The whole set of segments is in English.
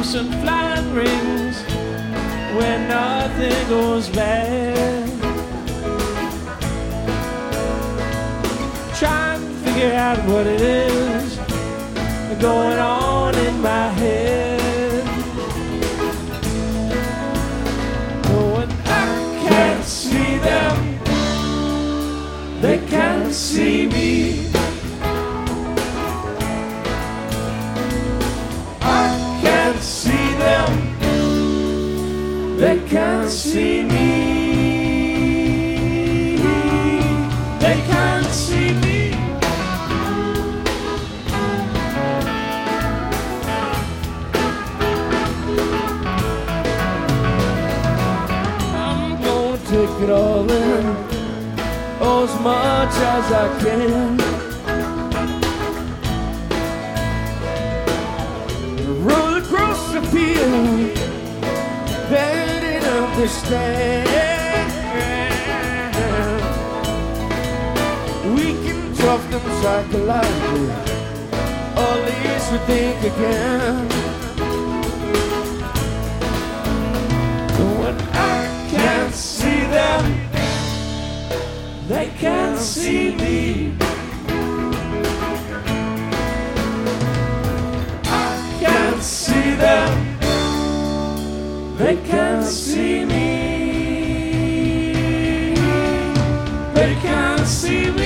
ghosts and flying rings when nothing goes bad. Trying to figure out what it is going on in my head. Oh, and I can't see them, they can't see me. I can't see them, they can't see me. They can't see me. I'm gonna take it all in, oh, as much as I can. Roll across the field, they didn't understand. We can trust them psychologically, or at least we think again. When I can't see them, they can't see me. I can't see them, they can't see me. They can't see me.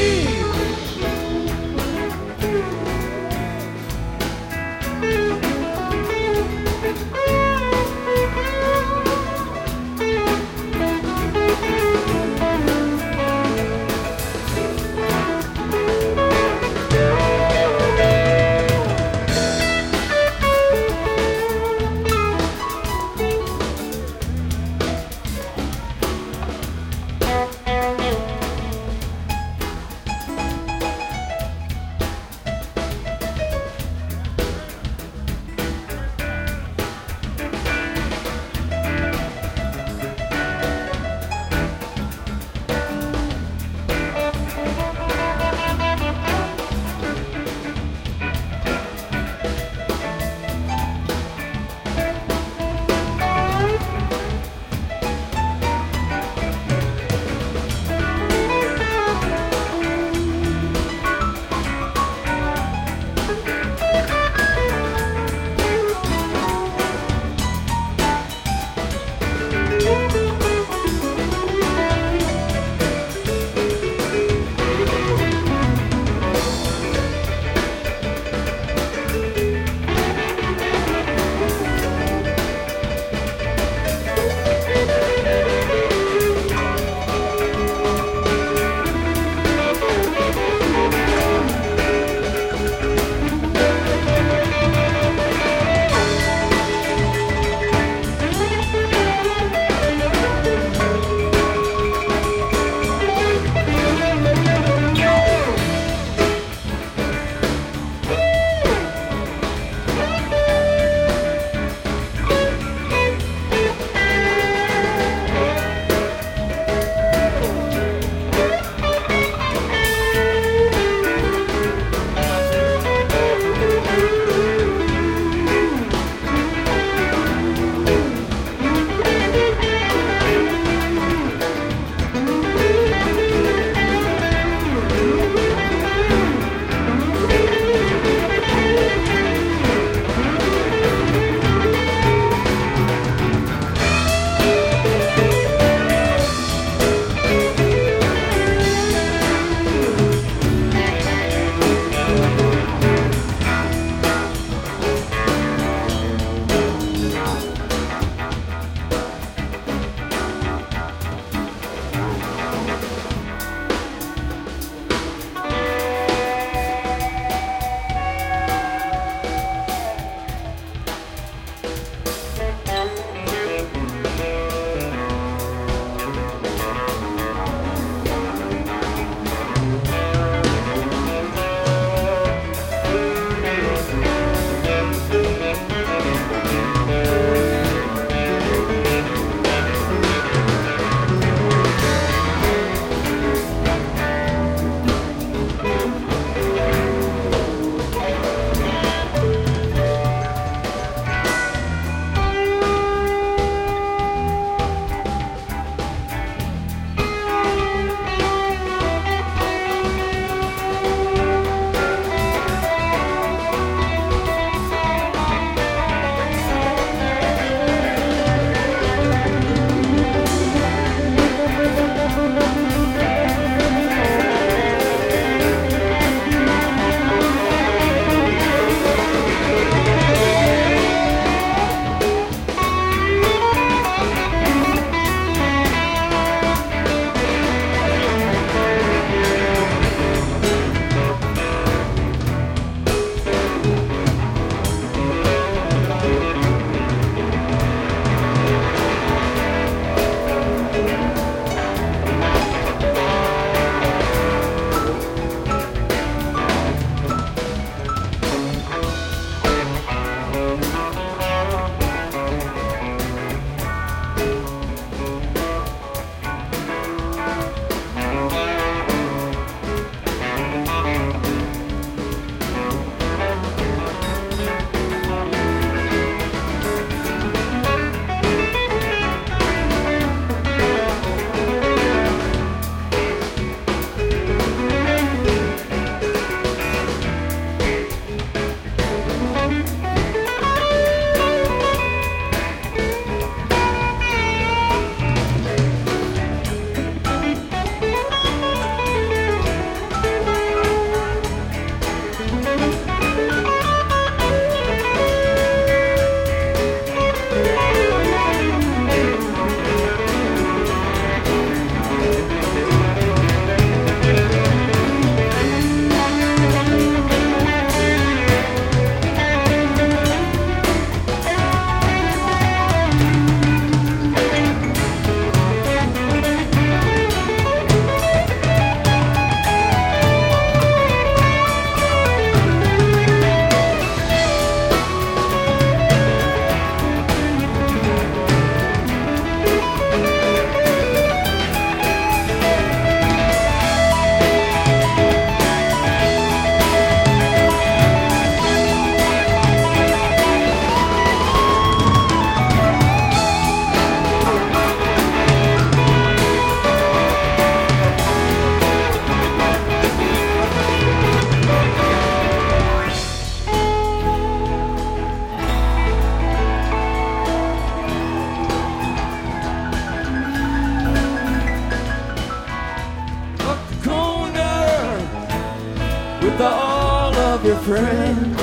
friend.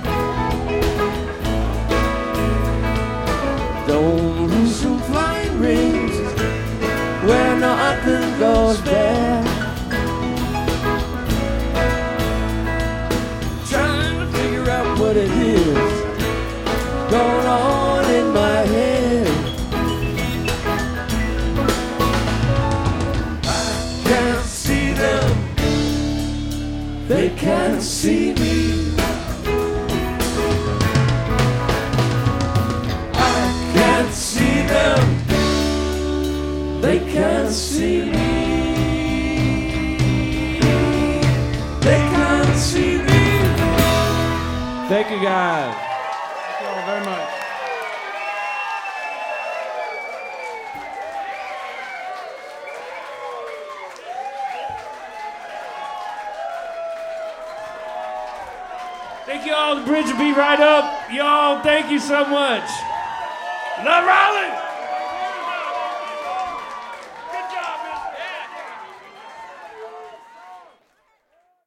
Don't lose some flying rings where nothing goes bad. Trying to figure out what it is going on in my head. I can't see them, they can't see me. I can't see them, they can't see me. They can't see me. Thank you, guys. Thank you all very much. Thank you all. The bridge will be right up. Y'all, thank you so much. Love Raleigh.